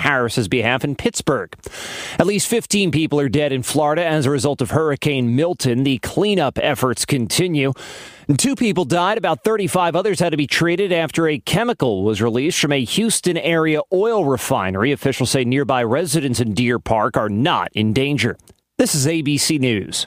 Harris's behalf in Pittsburgh. At least 15 people are dead in Florida as a result of Hurricane Milton. The cleanup efforts continue. 2 people died. About 35 others had to be treated after a chemical was released from a Houston area oil refinery. Officials say nearby residents in Deer Park are not in danger. This is ABC News.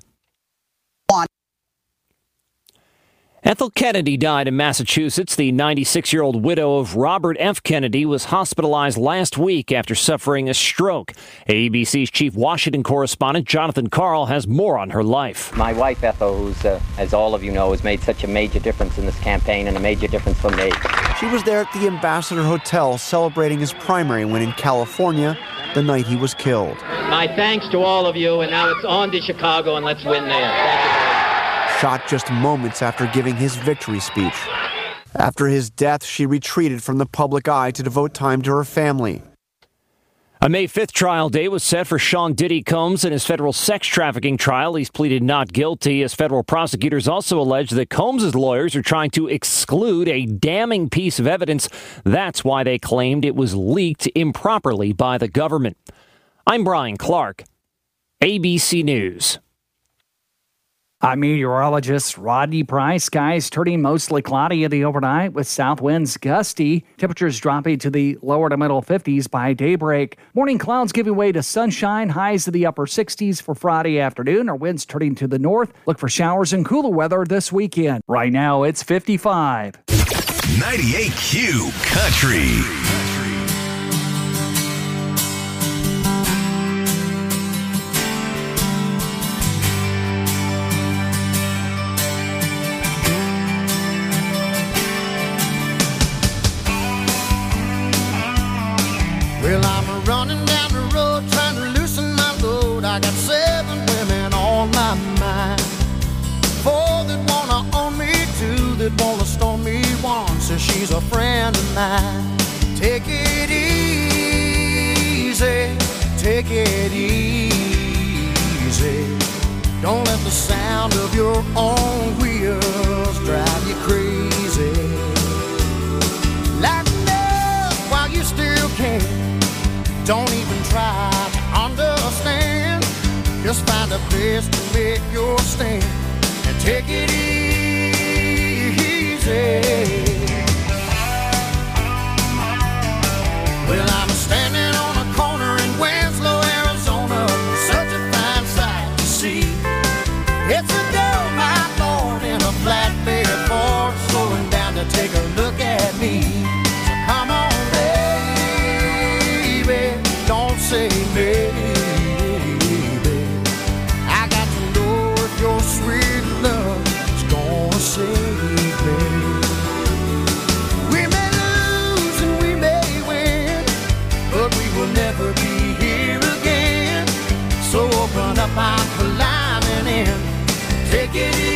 Ethel Kennedy died in Massachusetts. The 96-year-old widow of Robert F. Kennedy was hospitalized last week after suffering a stroke. ABC's chief Washington correspondent Jonathan Karl has more on her life. My wife, Ethel, who's, as all of you know, has made such a major difference in this campaign and a major difference for me. She was there at the Ambassador Hotel celebrating his primary win in California the night he was killed. My thanks to all of you, and now it's on to Chicago, and let's win there. Thank you. Shot just moments after giving his victory speech. After his death, she retreated from the public eye to devote time to her family. A May 5th trial date was set for Sean Diddy Combs in his federal sex trafficking trial. He's pleaded not guilty, as federal prosecutors also allege that Combs' lawyers are trying to exclude a damning piece of evidence. That's why they claimed it was leaked improperly by the government. I'm Brian Clark, ABC News. I'm meteorologist Rodney Price. Skies turning mostly cloudy in the overnight with south winds gusty. Temperatures dropping to the lower to middle 50s by daybreak. Morning clouds giving way to sunshine. Highs to the upper 60s for Friday afternoon. Our winds turning to the north. Look for showers and cooler weather this weekend. Right now it's 55. 98Q Country. Well, I'm running down the road trying to loosen my load. I got 7 women on my mind. 4 that wanna own me, 2 that wanna stone me. 1 says she's a friend of mine. Take it easy, take it easy. Don't let the sound of your own wheels drive you crazy. Lighten up while you still can. Don't even try to understand. Just find a place to make your stand and take it easy. Well, I'm standing on a corner in Winslow, Arizona. Such a fine sight to see. It's a girl, my lord, in a flatbed Ford, slowing down to take a look at me. So come on, don't say maybe. I got to know if your sweet love is gonna save me. We may lose and we may win, but we will never be here again. So open up, I'm climbing in. Take it easy.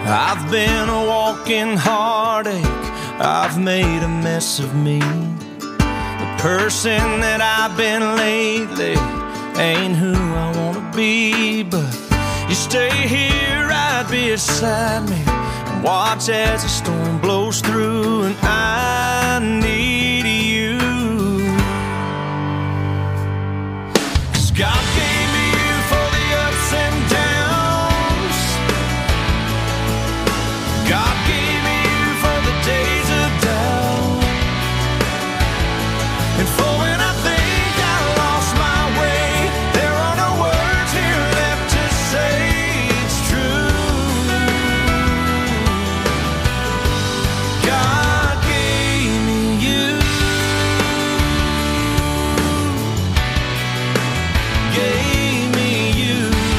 I've been a walking heartache, I've made a mess of me. The person that I've been lately ain't who I wanna be. But you stay here right beside me and watch as the storm blows through, and I need you. 'Cause God gave me you for the ups and downs. God gave me you for the days of doubt, and for when I think I lost my way, there are no words here left to say it's true. God gave me you. Gave me you.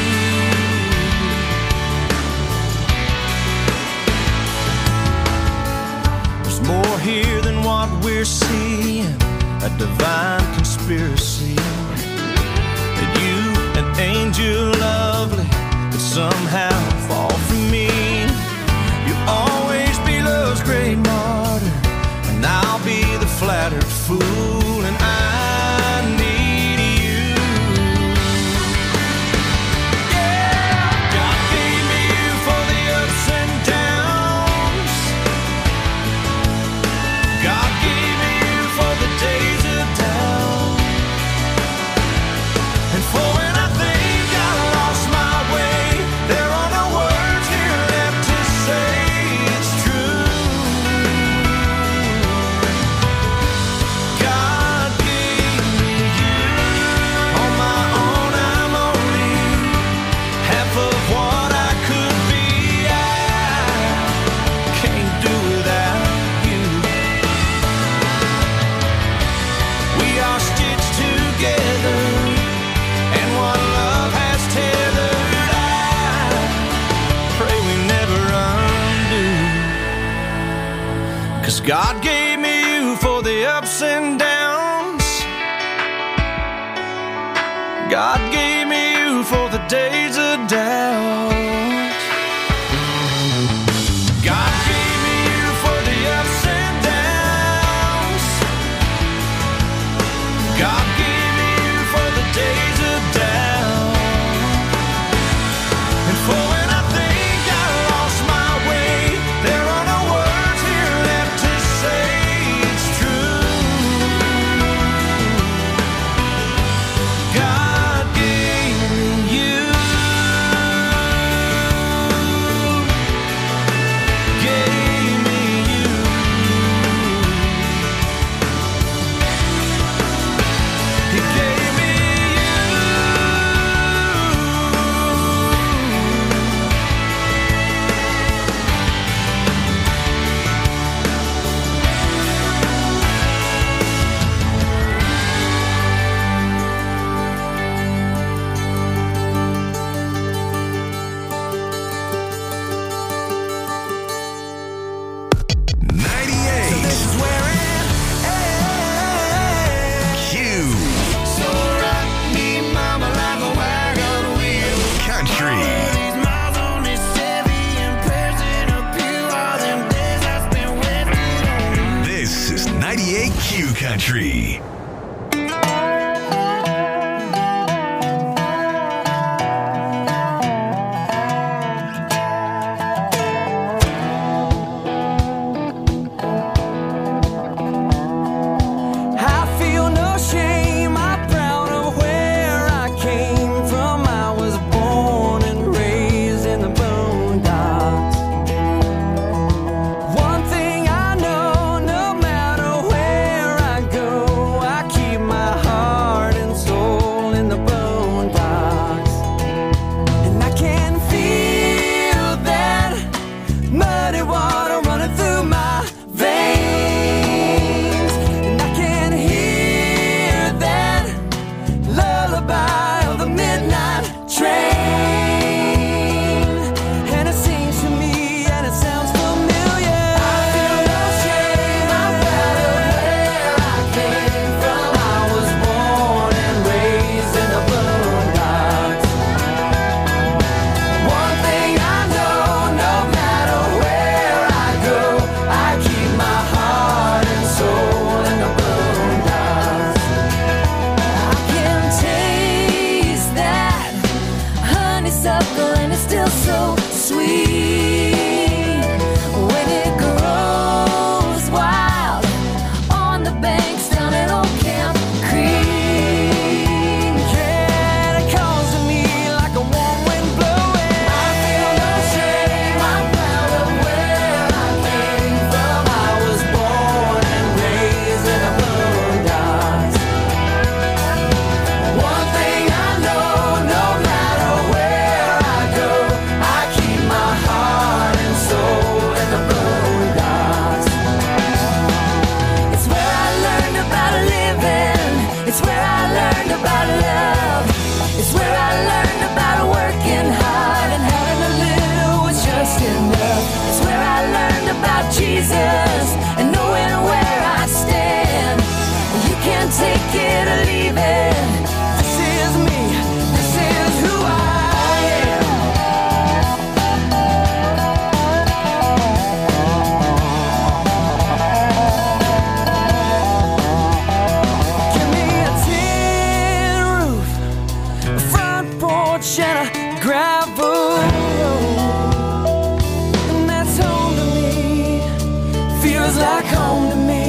There's more here than what we're seeing, a divine conspiracy. That you, an angel lovely, could somehow fall from me. You'll always be love's great martyr, and I'll be the flattered fool, and I need you. Yeah, God gave me you for the ups and downs. God gave me you for the days of doubt, and for when I think I lost my way, there are no words here left to say it's true. God gave me you. On my own, I'm only half of what I could be. I can't do without you. We are stitched together, and what love has tethered, I pray we never undo. 'Cause God gave me you for the ups and downs. God gave me you for the days of doubt. God gave me you for the ups and downs. God gave me you for the days of doubt, and for when I think I lost my way, there are no words here left to say it's true. God gave me you. Gave me you. He gave me This is where it ends. Q So rock me, mama, like a wagon wheel. Country. These miles on this Chevy and prayers in a pew, all them days I spent wasting on you. This is 98 Q Country. I feel no shame, I'm proud of where I came from. I was born and raised in the boondocks. One thing I know, no matter where I go, I honeysuckle and it's still so sweet. When it grows wild on the banks down at Old Camp Creek. Yeah, it calls to me like a warm wind blowing. I feel no shame, I'm proud of where I came from. I was born and raised in the boondocks. One thing I know, no matter where I go, I keep my heart and soul in the boondocks. It's where I learned about living. It's where I learned about love. It's where I learned about working hard and having a little was just enough. It's where I learned about Jesus and knowing where I stand. You can't take it or leave it. This is me. This is who I am. Give me a tin roof, a front porch and a gravel road, and that's home to me. Feels like home to me.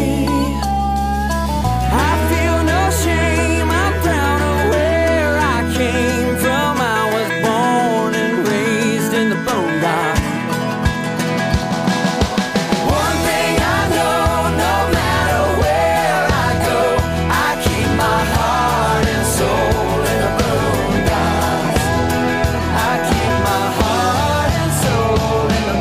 I feel no shame. I'm proud of where I came from. I was born and raised in the boondocks. One thing I know, no matter where I go, I keep my heart and soul in the boondocks. I keep my heart and soul in the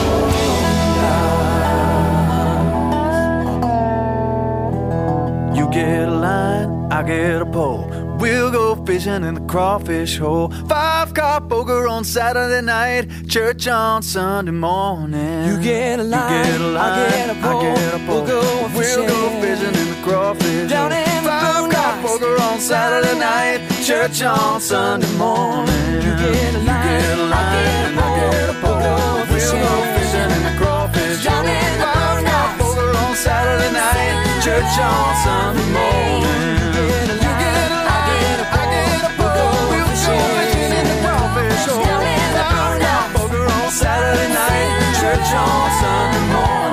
boondocks. You get a line, I get a pole. We'll go fishing in the crawfish hole. 5-car poker on Saturday night, church on Sunday morning. You get a line, I get a pole. We'll go fishing in the crawfish down hole. in the 5-car boondocks. poker on Saturday night, church on Sunday morning. You get a line, I get a pole. We'll go fishing in the crawfish down hole. in the 5-car boondocks. poker on Saturday night, church on Sunday morning. Saturday night, church on Sunday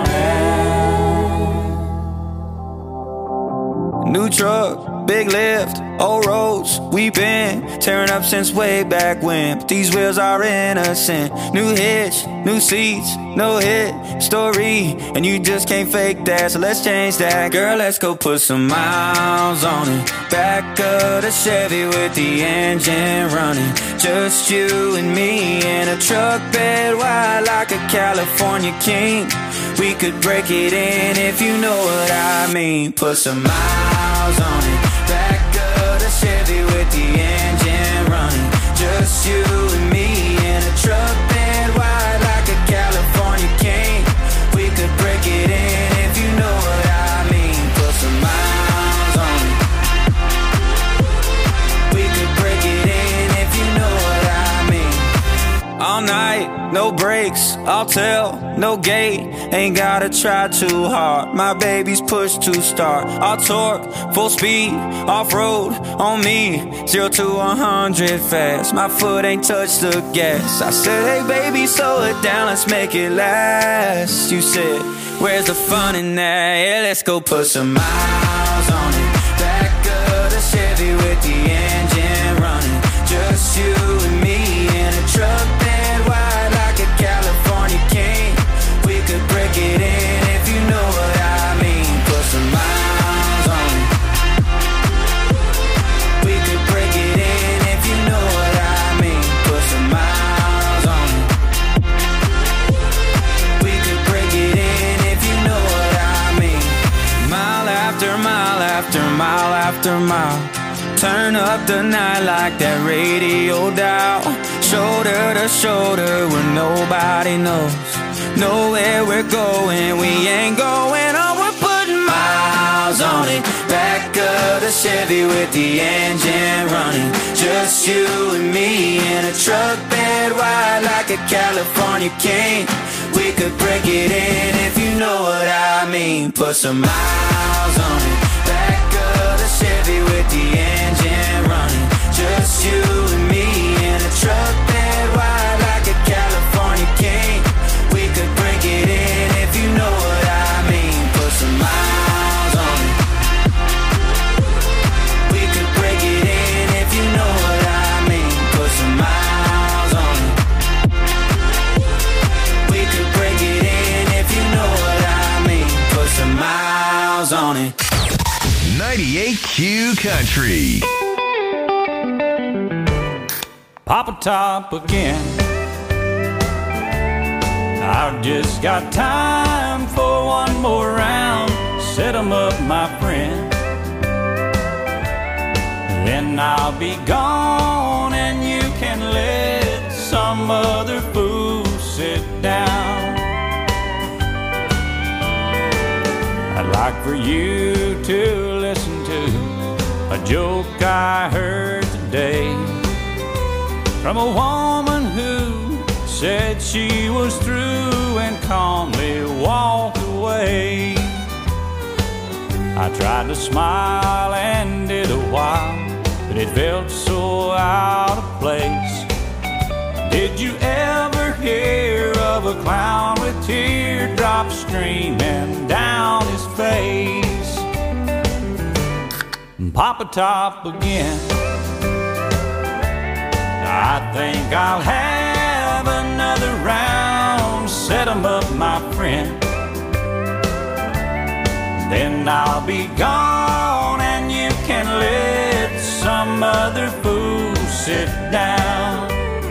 morning. New truck, big lift, old roads. We've been tearing up since way back when, but these wheels are innocent. New hitch, new seats, no hit story, and you just can't fake that, so let's change that. Girl, let's go put some miles on it. Back of the Chevy with the engine running. Just you and me in a truck bed wide like a California king. We could break it in if you know what I mean. Put some miles on it. Back of the Chevy with the engine running. Just you and me in a truck bed wide like a California king. We could break it in if you know what I mean. Put some miles on it. We could break it in if you know what I mean. All night, no brakes, I'll tell, no gate. Ain't gotta try too hard. My baby's push to start. I'll torque, full speed, off-road on me. 0 to 100 fast. My foot ain't touched the gas. I said, hey baby, slow it down, let's make it last. You said, where's the fun in that? Yeah, let's go put some miles on it. Back of the Chevy with the engine running. Just you and me in a truck bed wide like a California king. We could break it in if you know what I mean. Put some miles on it. We could break it in if you know what I mean. Put some miles on it. We could break it in if you know what I mean. Mile after mile after mile after mile. Turn up the night like that radio dial. Shoulder to shoulder where nobody knows. Nowhere we're going, we ain't going on. We're putting miles on it. Back of the Chevy with the engine running. Just you and me in a truck bed wide like a California king. We could break it in if you know what I mean. Put some miles on it. Back of the Chevy with the engine running. Just you and me in a truck bed 98Q Country. Papa Top again. I've just got time for one more round. Set 'em up, my friend. Then I'll be gone and you can let some other fool sit down. I'd like for you to listen to a joke I heard today from a woman who said she was through and calmly walked away. I tried to smile and did a while, but it felt so out of place. Did you ever hear of a clown with teardrops streaming down his face? Papa Top again. I think I'll have another round. Set 'em up, my friend. Then I'll be gone and you can let some other fool sit down.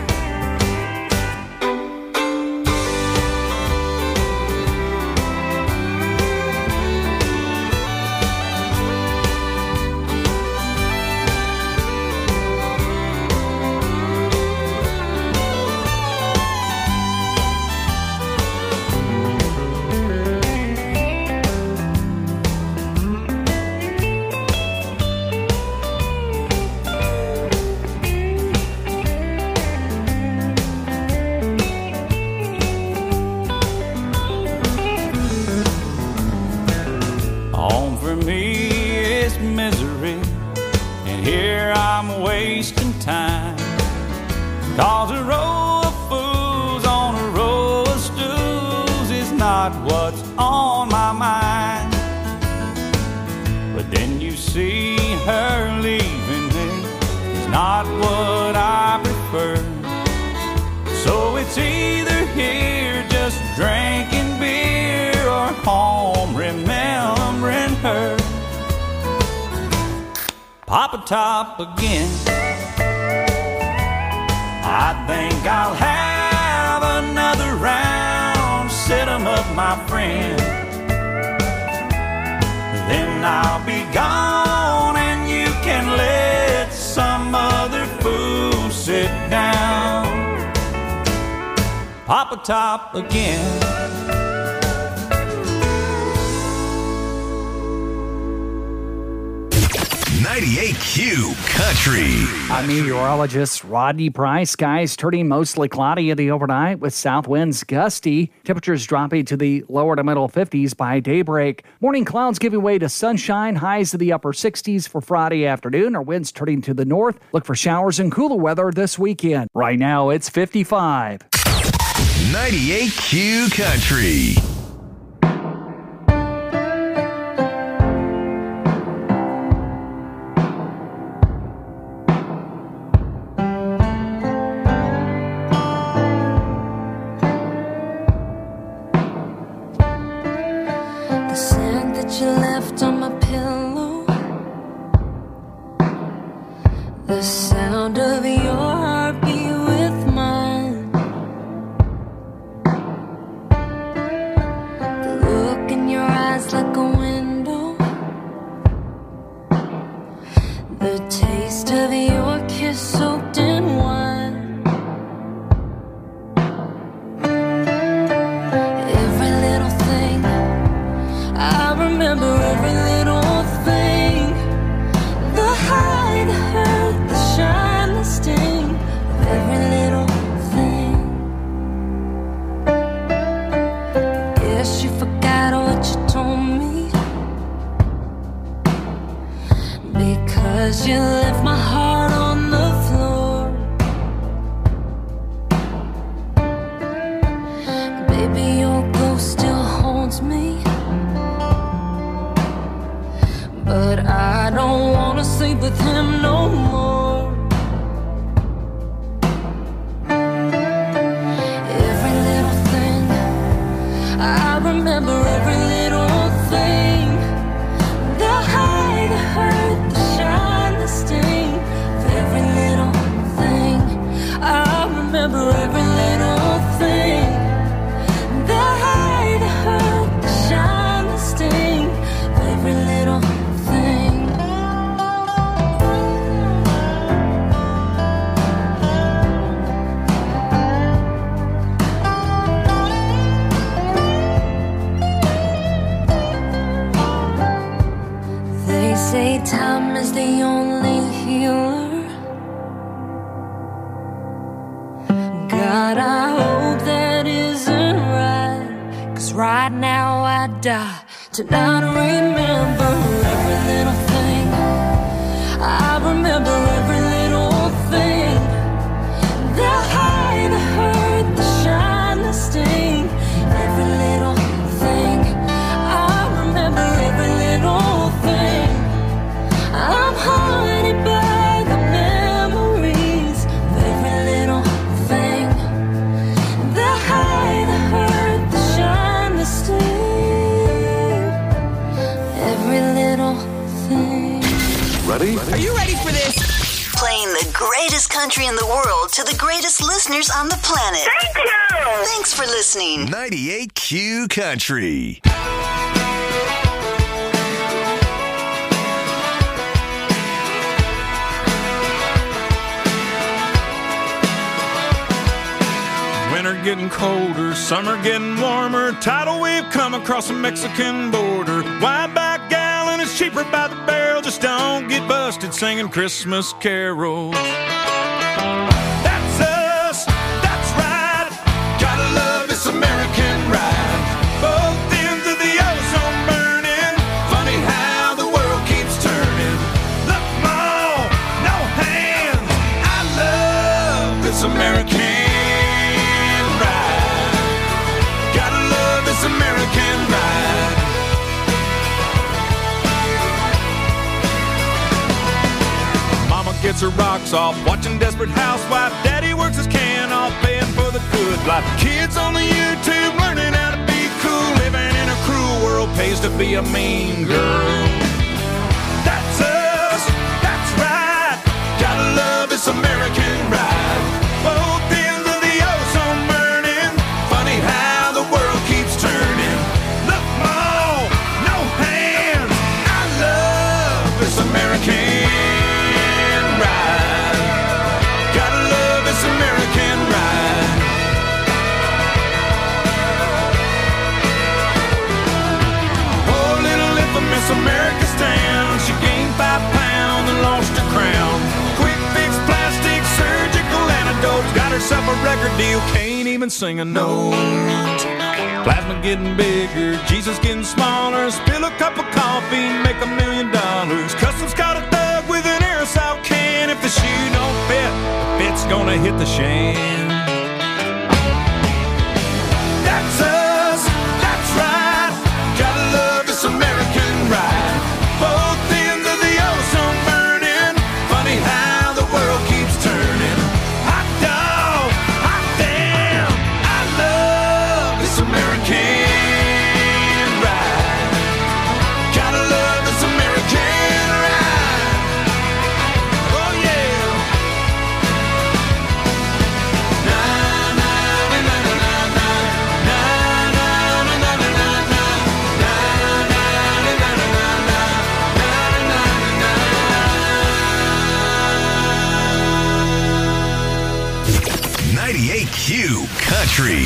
Home for me is misery, and here I'm wasting time. 'Cause a row of fools on a row of stools is not what's on my mind. But then you see her leaving me, it's not what I prefer. So it's either here just drinking beer or home remembering her. Papa Top again. I think I'll have another round. Set 'em up, my friend. Then I'll be gone and you can let some other fool sit down. Papa Top again. 98Q Country. I'm meteorologist Rodney Price. Skies turning mostly cloudy in the overnight with south winds gusty. Temperatures dropping to the lower to middle 50s by daybreak. Morning clouds giving way to sunshine. Highs to the upper 60s for Friday afternoon. Our winds turning to the north. Look for showers and cooler weather this weekend. Right now it's 55. 98Q Country. The scent that you left on my pillow, the sound of your heartbeat with mine, the look in your eyes like a window, the taste of your kiss soaked in wine. Every little thing, I remember every little thing. The high, the hurt, the shine, the sting of every little thing. Guess you forgot what you told me, because you left my heart on the floor. Baby, your ghost still haunts me, but I don't wanna sleep with him no more. Every little thing, I remember every little thing. The high, the hurt, God, I hope that isn't right. 'Cause right now I die to not remember every little thing. I remember every little thing. The high, the hurt, the shine, the sting. Every little thing. I remember every little thing. I'm haunted by the memories of every little thing. The high, the hurt, the shine, the sting. Every little thing. Ready? Are you ready for this? Playing the greatest country in the world to the greatest listeners on the planet. Thank you! Thanks for listening. 98Q Country. Winter getting colder, summer getting warmer. Tidal wave come across the Mexican border. Wide back gallon is cheaper by the barrel. Just don't get busted singing Christmas carols. That's us, that's right. Gotta love this American ride. Both ends of the ozone burning. Funny how the world keeps turning. Look, Mom, no hands. I love this American American ride. Mama gets her rocks off watching Desperate Housewife. Daddy works his can off paying for the good life. Kids on the YouTube learning how to be cool. Living in a cruel world pays to be a mean girl. That's us, that's right. Gotta love this American ride. Both ends of the ozone burning. Funny how the world keeps turning. Look, Mom, no hands. I love this American ride. Gotta love this American ride. Poor little infamous America stands. She gained 5 pounds and lost her crown. Quick fix, plastic, surgical antidotes. Got herself a record deal, can't even sing a note. Plasma getting bigger, Jesus getting smaller. Spill a cup of coffee, make $1 million. Customs caught a thug with an aerosol can. If the shoe don't fit, the fit's gonna hit the shan. That's us, that's right. Gotta love this American ride. Both ends of the ozone burning. Funny how the world keeps turning. Hot dog, hot damn. I love this American ride. Gotta love this American ride. Oh yeah. Na na na na na na na na na na na na na na na na na na na. 98Q Country.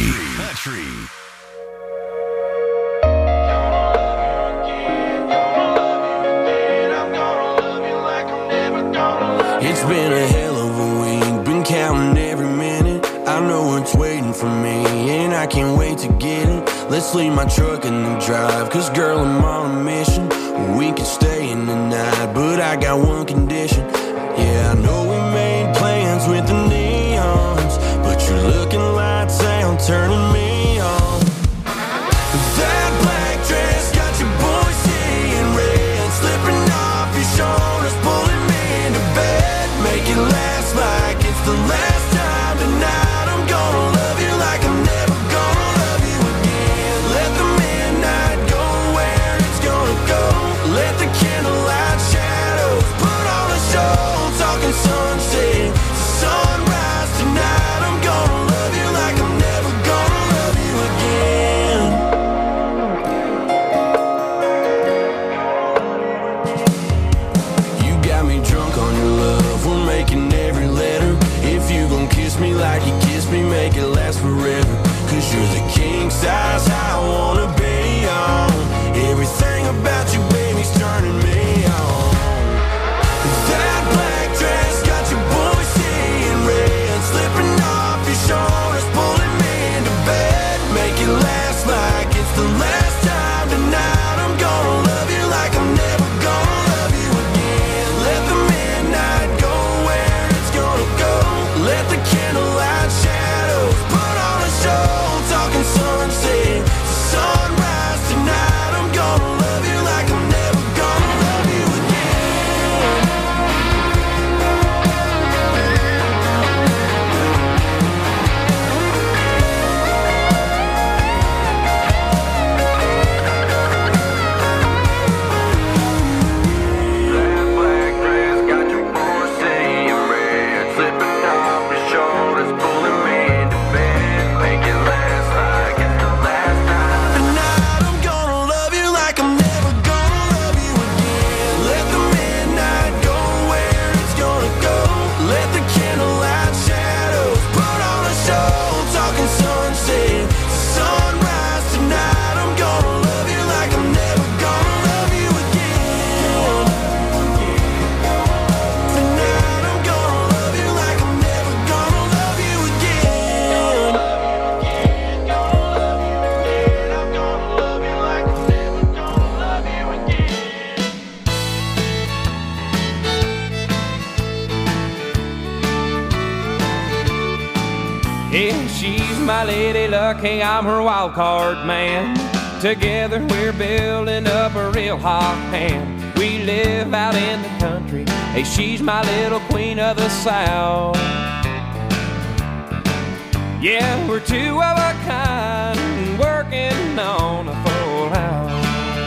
It's been a hell of a week, been counting every minute. I know it's waiting for me, and I can't wait to get it. Let's leave my truck in the drive, 'cause girl, I'm on a mission. We can stay in the night, but I got one condition. Yeah, I know we made plans with the neons, but you're looking lights out, turning me on. That black dress got your boy seeing red, slipping off your shoulders, pulling me into bed. Make it last like it's the last time tonight. I'm gonna love you like I'm never gonna love you again. Let the midnight go where it's gonna go. Let the candlelight shadows put on a show. Talking sunset to sunrise tonight. I'm gonna love you like I'm never gonna love you again. You got me drunk on your love. We're making every letter. If you gon' kiss me like you kissed me, make it last forever. 'Cause you're the king size I wanna be on. Everything about you, baby's turning me on. That black dress got your boy seeing red, slipping off your shoulders, she's my lady luck, hey, I'm her wild card man. Together we're building up a real hot hand. We live out in the country, hey, she's my little queen of the South. Yeah, we're two of a kind, working on a full house.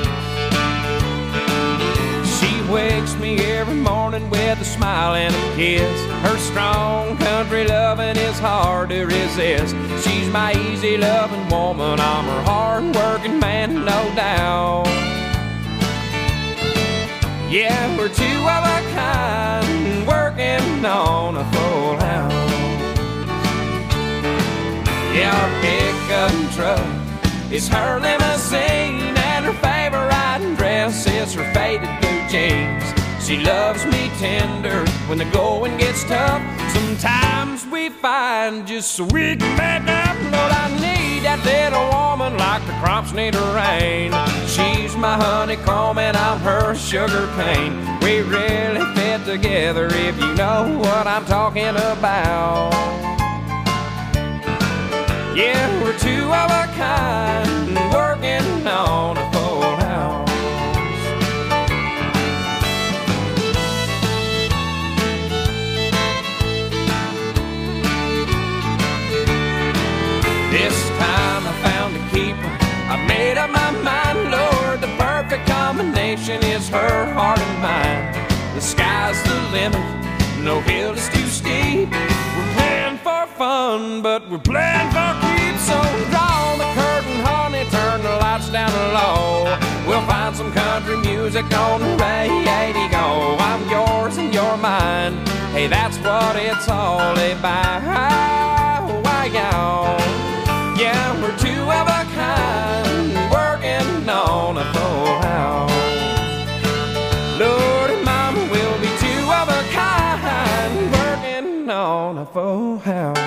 She wakes me every morning with a smile and a kiss. Her strong country loving is hard to resist. She's my easy loving woman, I'm her hard working man, no doubt. Yeah, we're two of a kind, working on a full house. Yeah, our pickup truck is her limousine, and her favorite riding dress is her faded blue jeans. She loves me tender when the going gets tough. Sometimes we find just so we can make up. Lord, I need that little woman like the crops need a rain. She's my honeycomb and I'm her sugar cane. We really fit together if you know what I'm talking about. Yeah, we're two of a kind, working on a full house. This time I found a keeper, I made up my mind, Lord, the perfect combination is her heart and mine. The sky's the limit, no hill is too steep. We're playing for fun, but we're playing for keeps. So draw the curtain, honey, turn the lights down low. We'll find some country music on the radio. I'm yours and you're mine, hey, that's what it's all about. Why, yeah, we're two of a kind, working on a full house. Lord and Mama, we'll be two of a kind, working on a full house.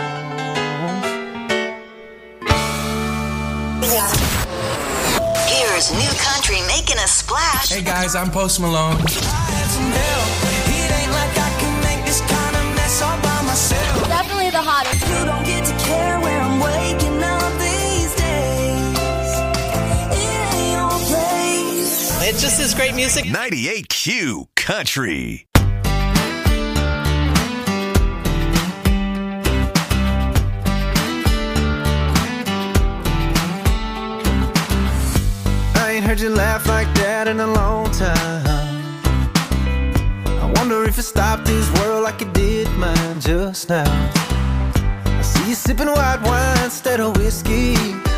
Here's new country making a splash. Hey guys, I'm Post Malone. Definitely the hottest. You don't get to care where I'm waking up these days. It ain't your place. It just is great music. 98Q Country. I ain't heard you laugh like that in a long time. I wonder if it stopped this world like it did mine just now. I see you sipping white wine instead of whiskey.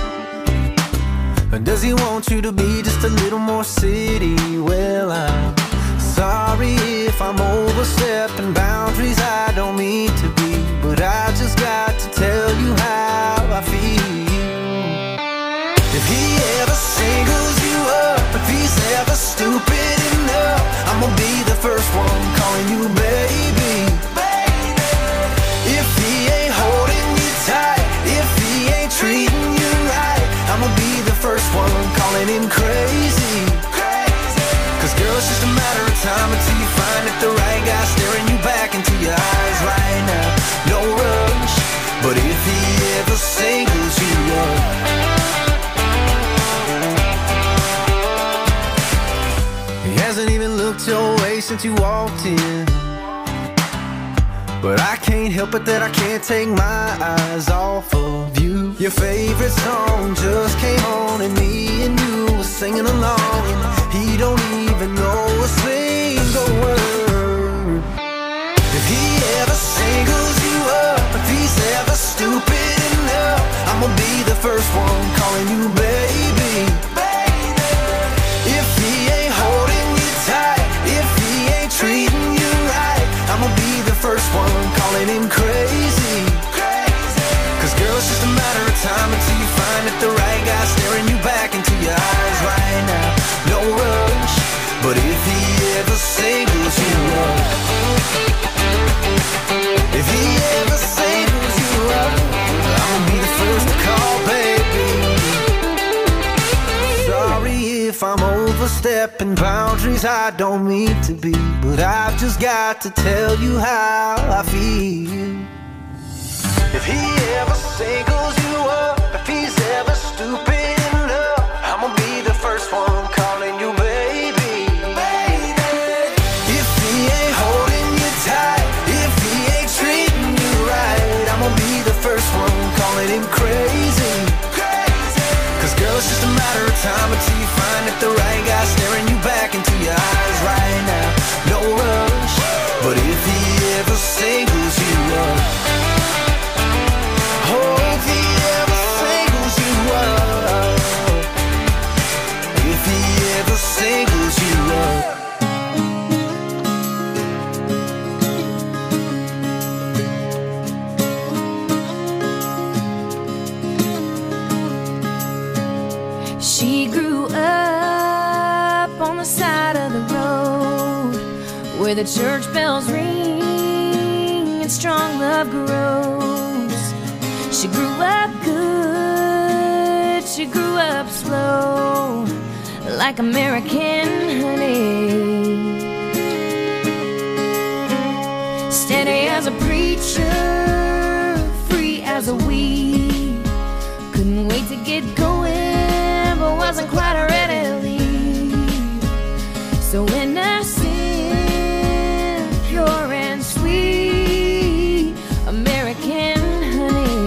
Or does he want you to be just a little more city? Well, I'm sorry if I'm overstepping boundaries I don't mean to be, but I just got to tell you how I feel. If he ever singles you up, if he's ever stupid enough, I'm gonna be the first one calling you baby. If he ain't holding you tight, if he ain't treating you right, I'm gonna be the first one calling him crazy. Cause girl, it's just a matter of time until you find that the right guy staring you back into your eyes right now. No rush, but if he ever singles you up, he hasn't even looked your way since you walked in. But I can't help it that I can't take my eyes off of you. Your favorite song just came on and me and you were singing along, and he don't even know a single word. If he ever singles you up, if he's ever stupid enough, I'm gonna be the first one calling you baby. If he ain't holding you tight, if he ain't treating you right, I'm gonna be the first one calling him crazy. Cause girl, it's just a matter of time until you find that the right guy staring you back into your eyes right now. No rush, but if he ever singles you up, if he ever singles you up, I'm gonna be the first to call, baby. Sorry if I'm overstepping boundaries I don't mean to be, but I've just got to tell you how I feel. If If he ever singles you up, if he's ever stupid enough, I'ma be the first one calling you baby. If he ain't holding you tight, if he ain't treating you right, I'ma be the first one calling him crazy. Cause girl, it's just a matter of time until you find that the right guy staring you back into your eyes right now. No rush, but if he ever singles you up, oh, if he ever singles you up, if he ever singles you up. She grew up on the side of the road where the church bells ring and strong love grows. She grew up good, she grew up slow, like American honey. Steady as a preacher, free as a weed. Couldn't wait to get going, but wasn't quite ready to leave. So innocent, pure and sweet, American honey.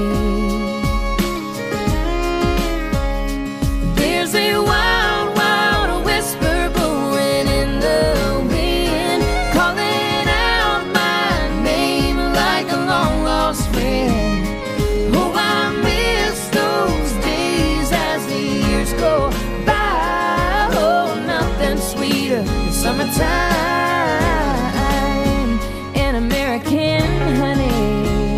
There's a wild, wild whisper blowing in the wind, calling out my name like a long lost friend. Oh, I miss those days as the years go by. Oh, nothing sweeter than summertime and American honey.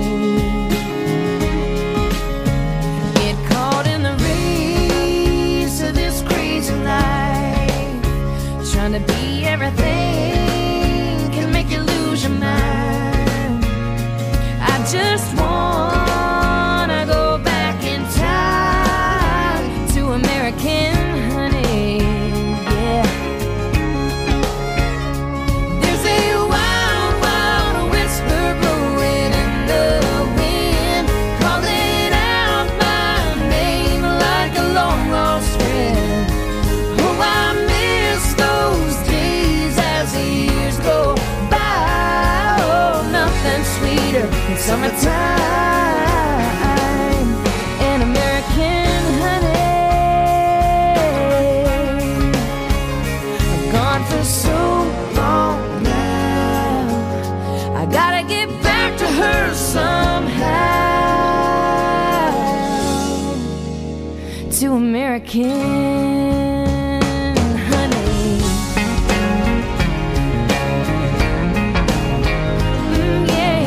Get caught in the race of this crazy life, trying to be everything can make you lose your mind. I just wanna go back in time to American honey, yeah. There's a wild, wild whisper blowing in the wind, calling out my name like a long lost friend. Oh, I miss those days as the years go by. Oh, nothing sweeter than summertime and American honey. I've gone for so long now, I gotta get back to her somehow, to American honey. Yeah,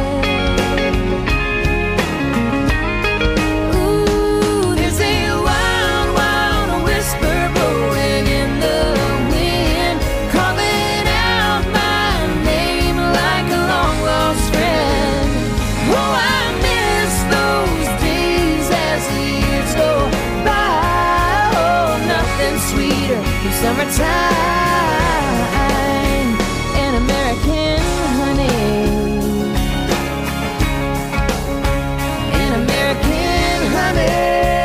yeah. Ooh, there's a wild, wild whisper blowing in the wind, calling out my name like a long lost friend. Oh, I miss those days as the years go by. Oh, nothing sweeter than summertime and American honey. And American honey.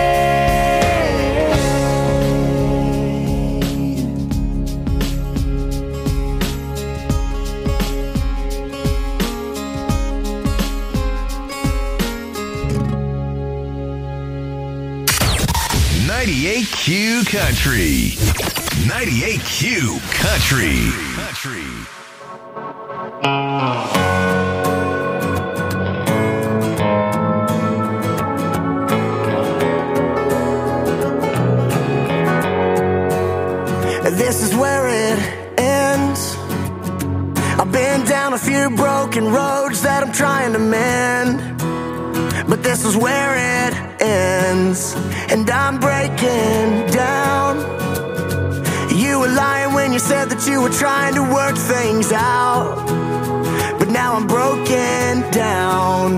.98 Q Country. 98 Q Country. This is where it ends. I've been down a few broken roads that I'm trying to mend, but this is where it ends, and I'm breaking down. You were lying when you said that you were trying to work things out, but now I'm broken down.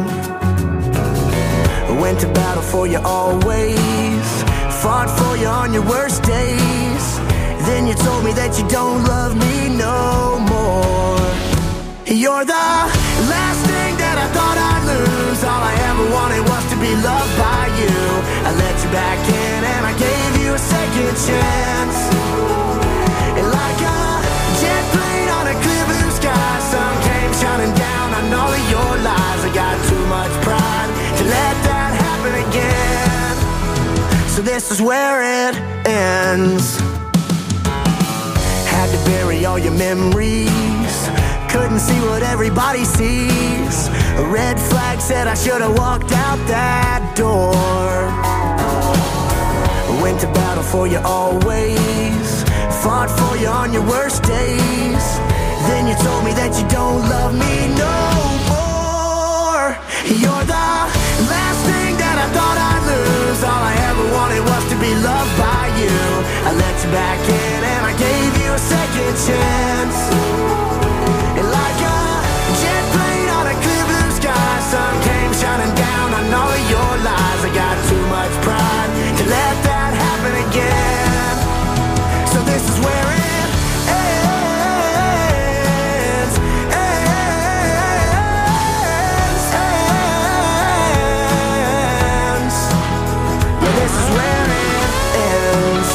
Went to battle for you always, fought for you on your worst days. Then you told me that you don't love me no more. You're the last thing that I thought I'd lose. All I am ever wanted was to be loved by you. I let you back in and I gave you a second chance. And like a jet plane on a clear blue sky, sun came shining down on all of your lies. I got too much pride to let that happen again. So this is where it ends. Had to bury all your memories, couldn't see what everybody sees. A red flag said I should have walked out that door. Went to battle for you always, fought for you on your worst days. Then you told me that you don't love me no more. You're the last thing that I thought I'd lose. All I ever wanted was to be loved by you. I let you back in and I gave you a second chance. And like a jet plane on a clear blue sky, sun came shining down on all of your lies. I got too much pride to let that happen again. So this is where it ends. Yeah, this is where it ends.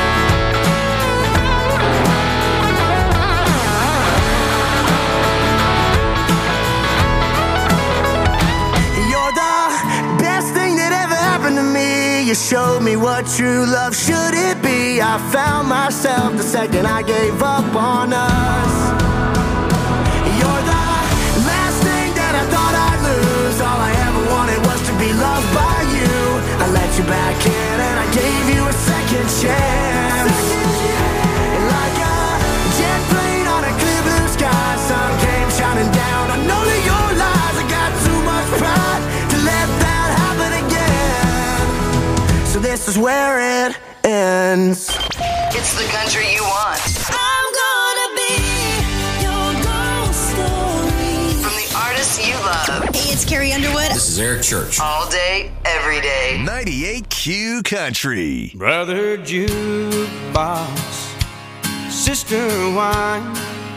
You showed me what true love should it be. I found myself the second I gave up on us. You're the last thing that I thought I'd lose. All I ever wanted was to be loved by you. I let you back in and I gave you a second chance. And like a jet plane on a clear blue sky, sun came shining down on all of your lies. I got too much pride to let that happen again. So this is where it ends. It's the country you want. I'm gonna be your ghost story. From the artists you love. Hey, it's Carrie Underwood. This is Eric Church. All day, every day. 98Q Country. Brother Jukebox, Sister Wine,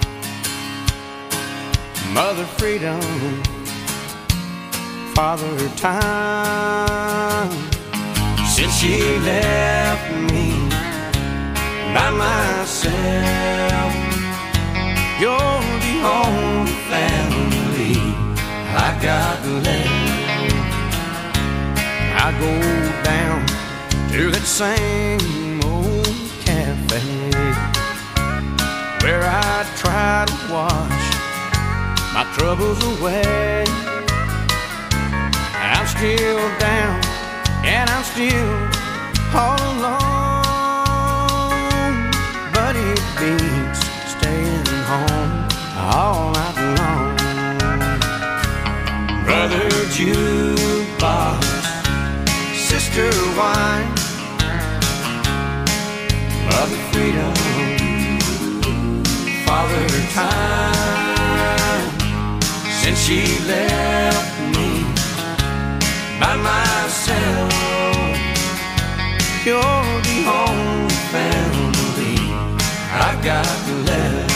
Mother Freedom, Father Time. Since she left me by myself, you're the only family I got left. I go down to that same old cafe where I try to wash my troubles away. I'm still down and I'm still all alone, but it beats staying home all night long. Brother Jukebox, Sister Wine, Mother Freedom, Father Time. Since she left me by myself, you're the only family I've got left.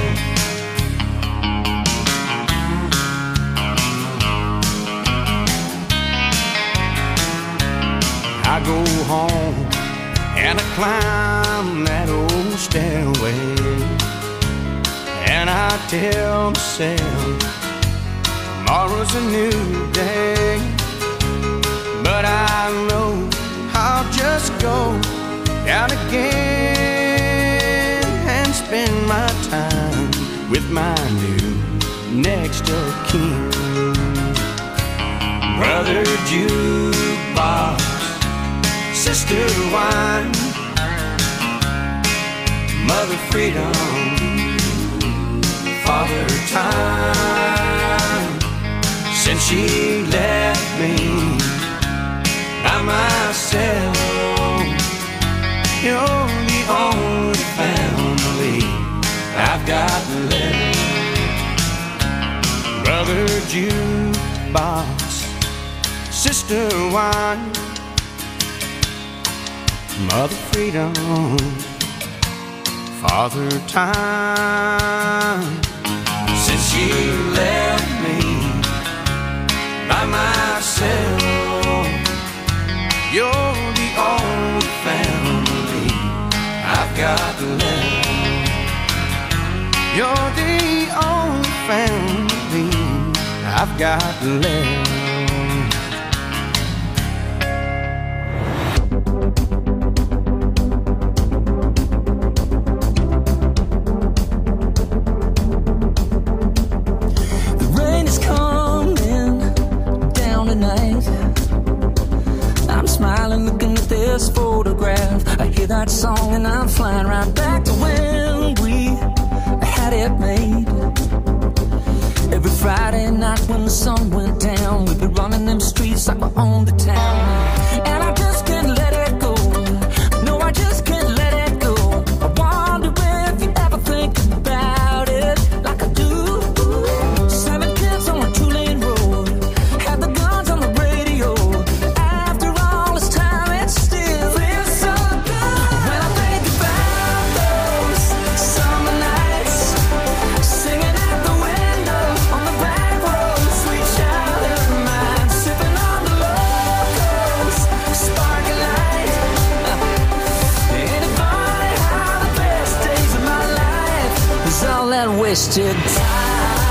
I go home and I climb that old stairway, and I tell myself tomorrow's a new day. But I know I'll just go down again and spend my time with my new next of kin. Brother Jukebox, Sister Wine, Mother Freedom, Father Time. Since she left me by myself, you're the only family I've got left. Brother Jukebox, Sister Wine, Mother Freedom, Father Time. Since she left me by myself. You're the only family I've got left. You're the only family I've got left. This photograph, I hear that song and I'm flying right back to when we had it made. Every Friday night when the sun went down, we'd be running them streets like we owned the town. And I just can't let it go. No, I just can't let it go. I wonder if you ever think about it like I do. 7 kids on a 2-lane road, had the guns on the radio. After all this time, it's still feels so good when I think about those summer nights, singing at the window on the back road, sweet childhood of mine, sipping on the locals, sparkling light. Ain't it funny how the best days of my life is all that wasted time?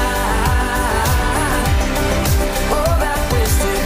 Oh, that wasted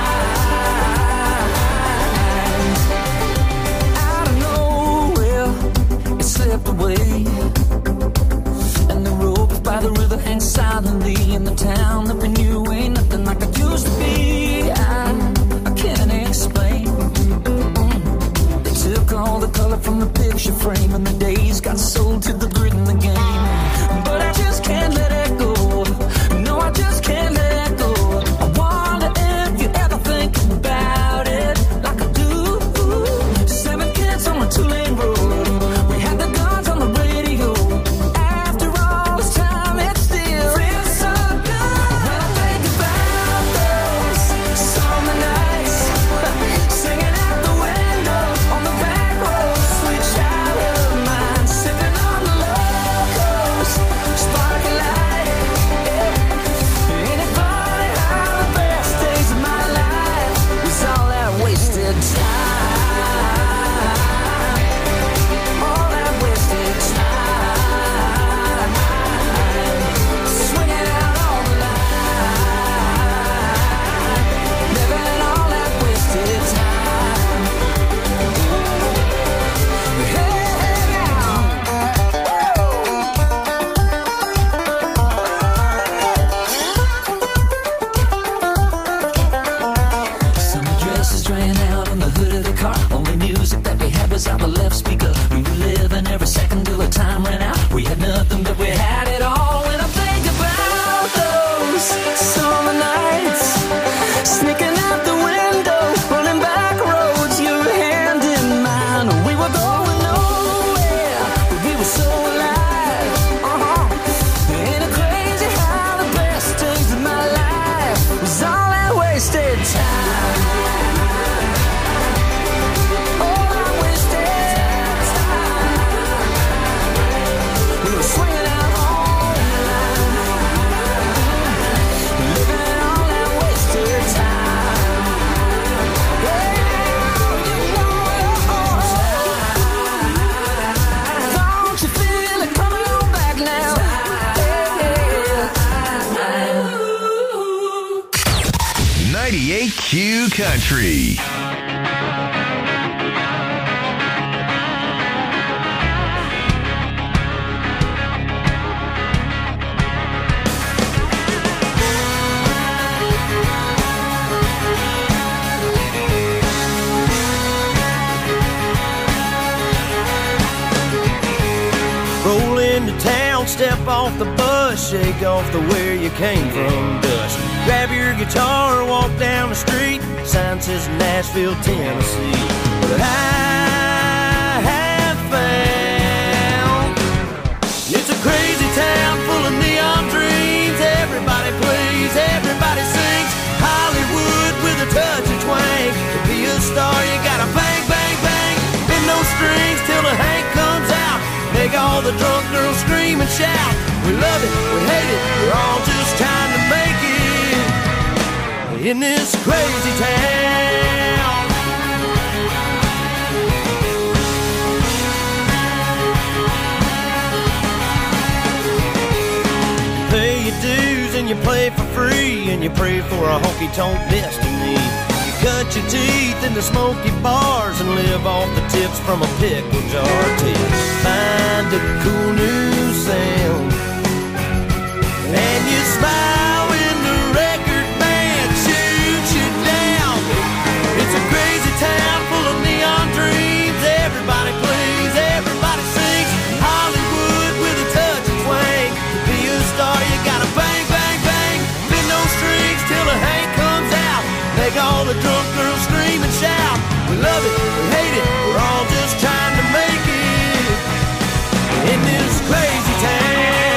time. Out of nowhere, it slipped away, and the rope by the river hangs silently in the town that we knew ain't nothing like it used to be. I can't explain. They took all the color from the picture frame, and the days got sold to the grid in the game. But I just can't let it go. No, I just can't let it go. I wonder if you ever think about it like I do. 7 kids on a 2-lane road, we had the guns on the radio. After all this time, it still feels so good when I think about those summer nights, singing at the window on the back road, sweet childhood of mine, sipping on the locals, sparkling light. Ain't it funny how the best days of my life was all that wasted time? All that wasted time, swinging out all the line, living all that wasted time. Hey, now. Summer dresses draining out on the hood of the car. Only music that we had was out the left speaker. We were living every second till the time ran out. We had nothing, but we had it all. When I think about those summer nights, sneaking out the window, running back roads, your hand in mine. We were going nowhere, but we were so alive. Ain't it crazy how the best days of my life was all that wasted time? All that wasted time. We were swinging out all the line, living all that wasted time. Yeah, you know it. Don't you feel it coming on back now? Yeah. 98Q Country. Roll into town, step off the bus, shake off the where you came from dust. Grab your guitar, walk down the street, sign says Nashville, Tennessee. But I have found it's a crazy town full of neon dreams. Everybody plays, everybody sings. Hollywood with a touch of twang. To be a star, you gotta bang, bang, bang. Bend those strings till the Hank comes out. Make all the drunk girls scream and shout. We love it, we hate it, we're all just trying to make it in this crazy town. You pay your dues and you play for free, and you pray for a honky-tonk destiny. You cut your teeth in the smoky bars and live off the tips from a pickle jar till you find a cool new sound. And you smile when the record band shoots you down. It's a crazy town full of neon dreams. Everybody plays, everybody sings. Hollywood with a touch of twang. To be a star, you gotta bang, bang, bang. Bend those strings till the Hank comes out. Make all the drunk girls scream and shout. We love it, we hate it, we're all just trying to make it in this crazy town.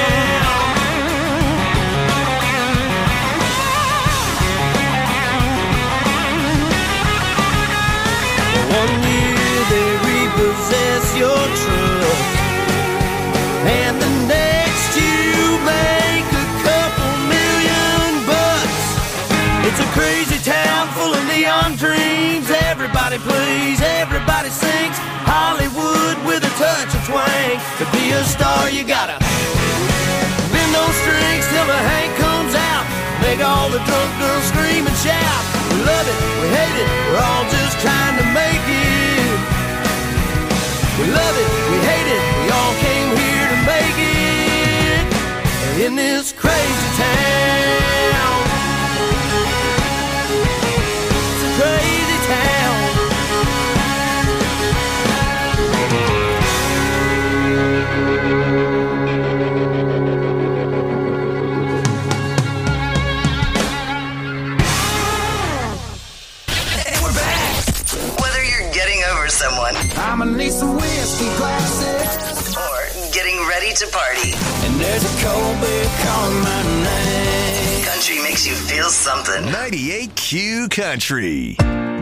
One year they repossess your truck, and the next you make a couple $1,000,000. It's a crazy town full of neon dreams. Everybody plays, everybody sings. Hollywood with a touch of twang. To be a star you gotta bend those strings till the Hank comes out. Make all the drunk girls scream and shout. We love it, we hate it, we're all just trying to make it. We love it, we hate it, we all came here to make it in this crazy town. It's a crazy town. Whether you're getting over someone I'ma need some whiskey glasses or getting ready to party, and there's a cold beer calling my name. country makes you feel something. 98Q Country.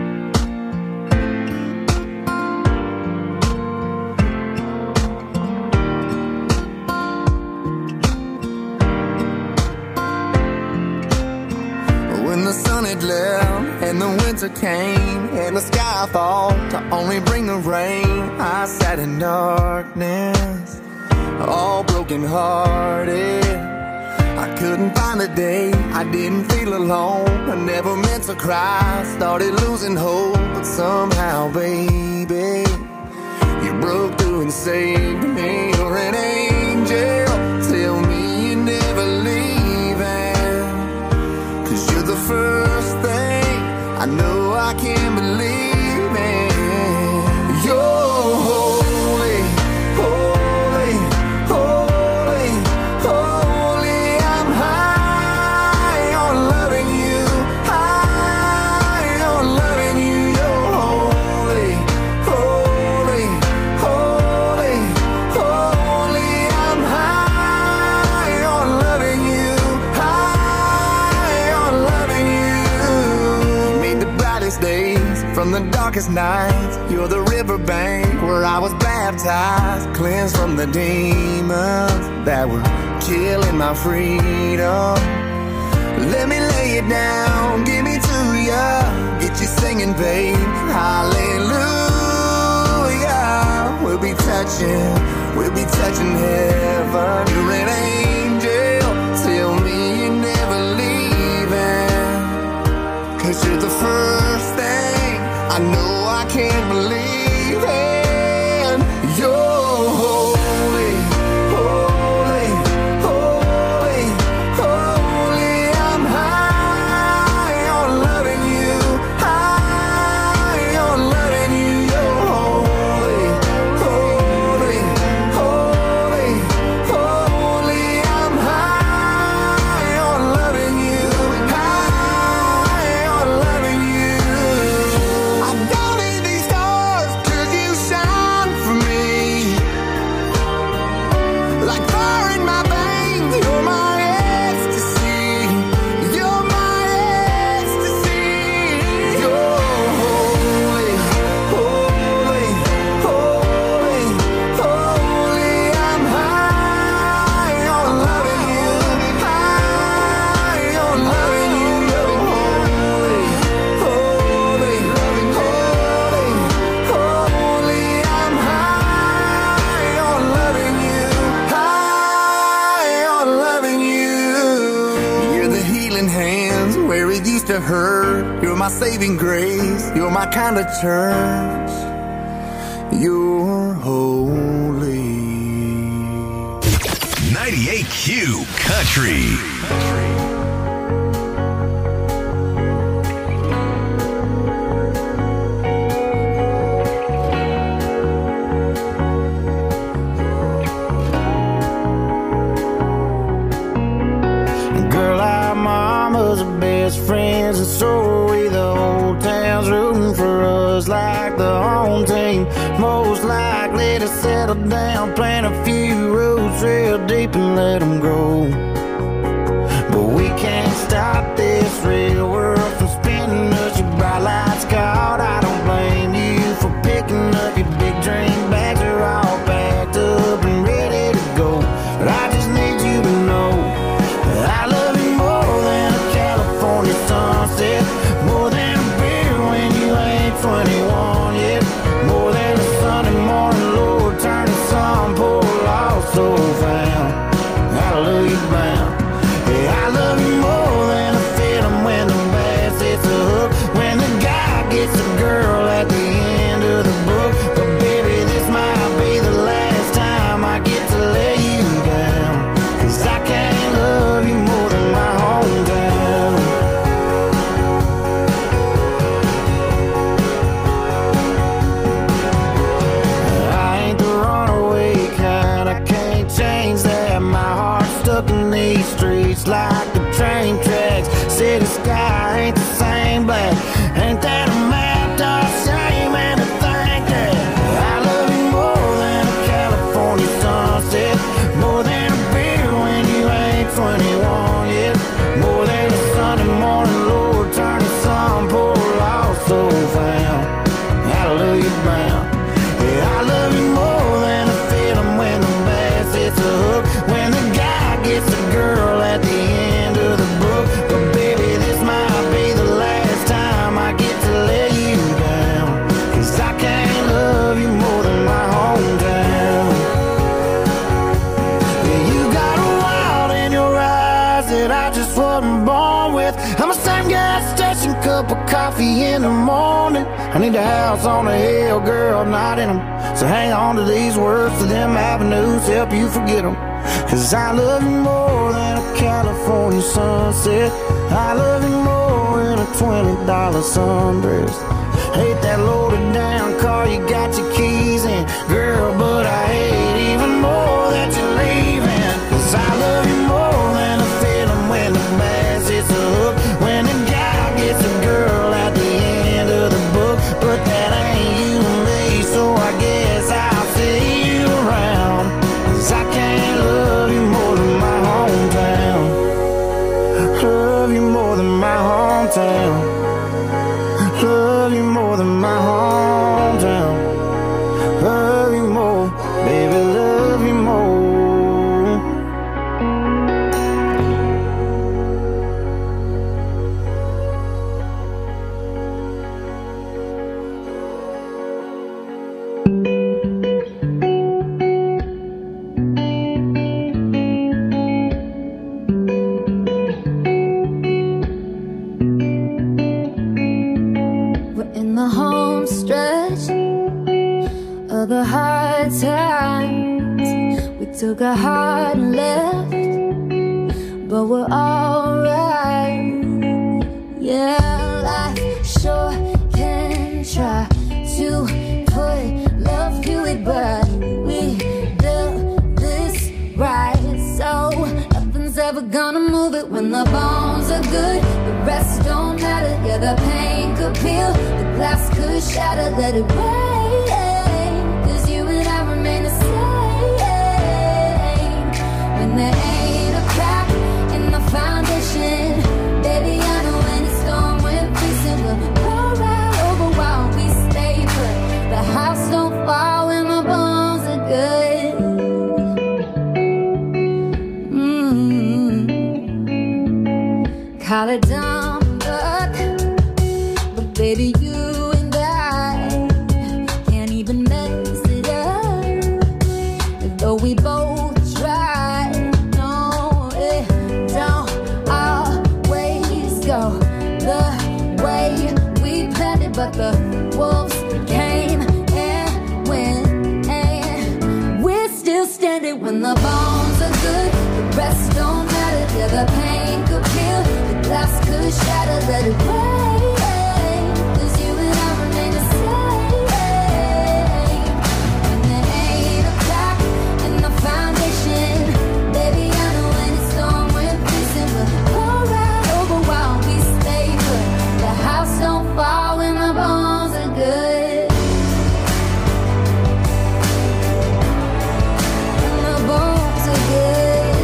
When the sun had left and the winter came and the sky thought to only bring the rain, I sat in darkness, all broken hearted. I couldn't find a day I didn't feel alone. I never meant to cry, started losing hope, but somehow, baby, you broke through and saved me. You're an angel, tell me you're never leaving, 'cause you're the first thing I know I can't believe in. You're holy, holy, holy, holy. I'm high on loving you, high on loving you. You're holy, holy, holy, holy. I'm high on loving you, high on loving you. You made the brightest days from the darkest nights. You're the riverbank where I was baptized, cleansed from the demons that were killing my freedom. Let me lay it down, give me to ya, get you singing, babe. Hallelujah. We'll be touching heaven. You're an angel, tell me you're never leaving, 'cause you're the first thing I know I can't believe in. You're holy, holy, holy, holy. I'm high on loving you, high on loving you. You're holy, holy, holy, holy. I'm high on loving you, high on loving you. I don't need these stars, 'cause you hurt. You're my saving grace. You're my kind of church. You're holy. 98Q Country. Girl, our mamas are best friends, and so are we. The whole town's rooting for us like the home team. Most likely to settle down, plant a few roots real deep and let them grow. But we can't stop this real world from spinning us. Your bright lights caught, I don't blame you for picking up your big dream bags. Are all packed up and ready to go. But I just need you to know I love you more than a California sunset, more than a beer when you ain't 21 yet, more than a Sunday morning Lord turning sun poor lost soul found. Hallelujah bound. Yeah, I love you more than a feeling when the bass hits the hook, when the guy gets the girl at the end of the book. But baby, this might be the last time I get to lay you down, 'cause I can't love you more than my hometown. I ain't the runaway kind, I can't change that. My heart's stuck in these streets like the train tracks. City sky ain't the same black. Ain't that a map? Dark shame and to think that I love you more than a California sunset, more than a beer when you ain't 21 yet, more than a Sunday morning Lord turning sun poor lost soul found. Hallelujah bound. Yeah, I love you more than a feeling when the bass hits the hook, when the guy gets the girl at the end of the book. But baby, this might be the last time I get to lay you down, 'cause I can't love you more than my hometown. Yeah, you got a wild in your eyes that I just wasn't born with. I'm a same gas station, cup of coffee in the morning. I need a house on a hill, girl, not in them. So hang on to these words, to them avenues, help you forget them. 'Cause I love you more than a California sunset. I love you more than a $20 sundress. Hate that loaded down car you got your keys in, girl, but I hate even more that you're leaving. 'Cause I love you more than a feeling when the bass hits the hook, when the guy gets a girl at the end of the book. But that ain't you and me, so I guess I'll see you around. 'Cause I can't love you more than my hometown. Love you more than my hometown. Love you more than my hometown. Love you more, baby, love you more. We're in the home stretch of the hard times. We took a hard left, but we're alright. Yeah, life sure can try to put love to it, but we built this right, so nothing's ever gonna move it. When the bones are good, the rest don't matter. Yeah, the pain could peel, the glass could shatter. Let it rain, 'cause you and I remain the same. When there ain't a crack in the foundation, baby, I know when it's storm, we're facing. We'll roll right over while we stay put. The house don't fall when the bones are good. Call it dumb luck, but baby, you and I can't even mess it up. Though we both try, no, wolves came and went, and we're still standing when the bones are good. The rest don't matter. Yeah, the pain could kill, the glass could shatter. Let it rain, 'cause you and I remain the same. And there ain't a crack in the foundation. Baby, I know any storm we're facing will go right over while we stay put. The house don't fall when the bones are good. And the bones are good.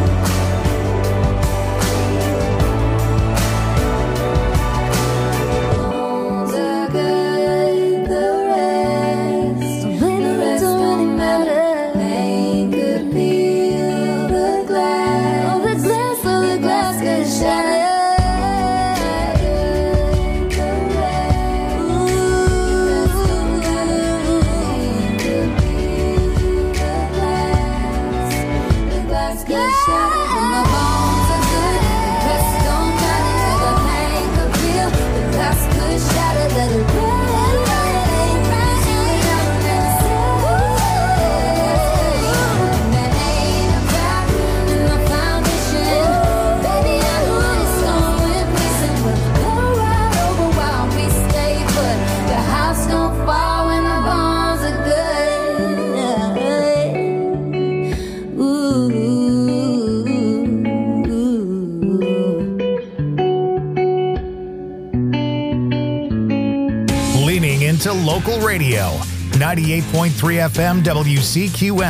Bones are good. The rest don't really matter. Pain could peel the glass. Oh, the glass could shatter. Leaning into local radio. 98.3 FM WCQM.